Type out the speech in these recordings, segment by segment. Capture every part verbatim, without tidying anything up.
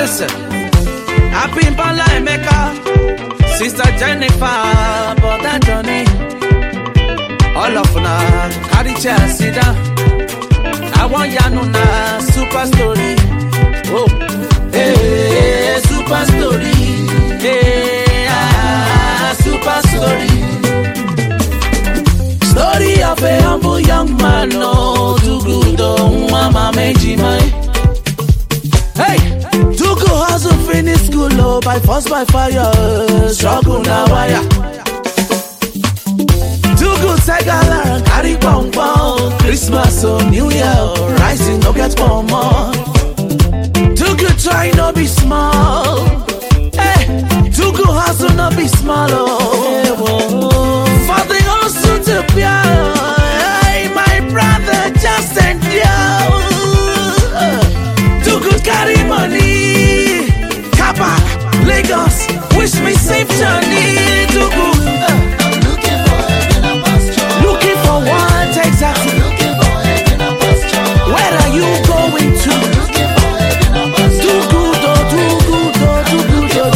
listen. Happy Bala Emeka, Sister Jennifer, Brother Johnny. All of na carry chair sit down. I want ya know na super story. Oh, hey, super story. Hey, ah, super story. Story of a humble young man, no too good, oh, mama meji mai. Hey, too good hustle finish school, oh, by force by fire, struggle na wire. Too good segala, carry pong pong, Christmas or New Year, rising no get more more. Too good try no be small. Hey, too good hustle no be small, oh. For the hustle to be, hey, my brother just endure. Too good carry money, Kappa, Lagos, wish me safe journey. Too good. Uh. What exactly? Where are you going to? Too good, oh, too good, oh, too good, oh,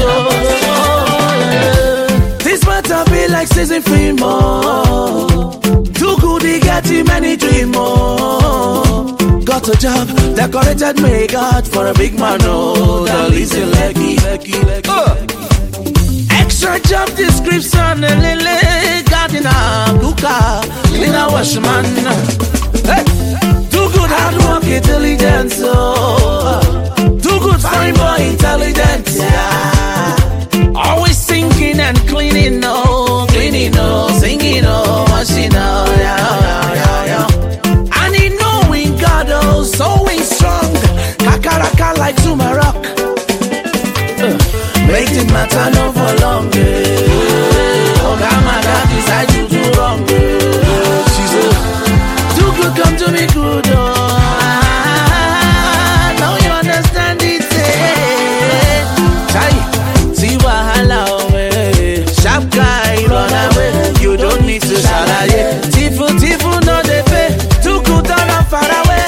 too good, oh. This matter be like season free more. Too good, he get him many dream more. Got a job, decorated me God for a big man, oh, the Lizzie leggy, leggy, leggy. Uh. Extra job description, lily, gardener, cooker, cleaner, washman. Hey, too good hard work, intelligence, oh. Too good fine boy, intelligence, yeah. Always singing and cleaning, oh, cleaning, oh, singing, oh, washing, oh, yeah, yeah, yeah, yeah. And he knowing God, oh, so strong, kakaraka like Sumarok. Make it matter no for long. Oh, God, my God, decide to do wrong. She said, too good, come to me good. Oh, now you understand it. Chai, see wahala away. Sharp guy, run away. You don't need to shout at it. Tifu, tifu, no they pay. Too good, don't far away.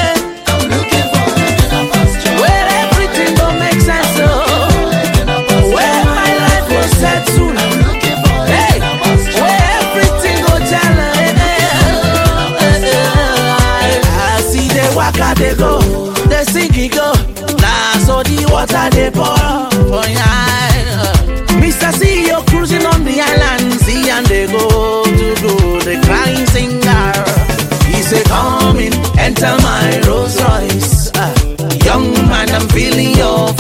They go, they sing it go. Nah, so the water they pour for ya. Mister C E O cruising on the island, see and they go to go. The crying singer, he say come in, enter my Rolls Royce. Uh, young man, I'm feeling your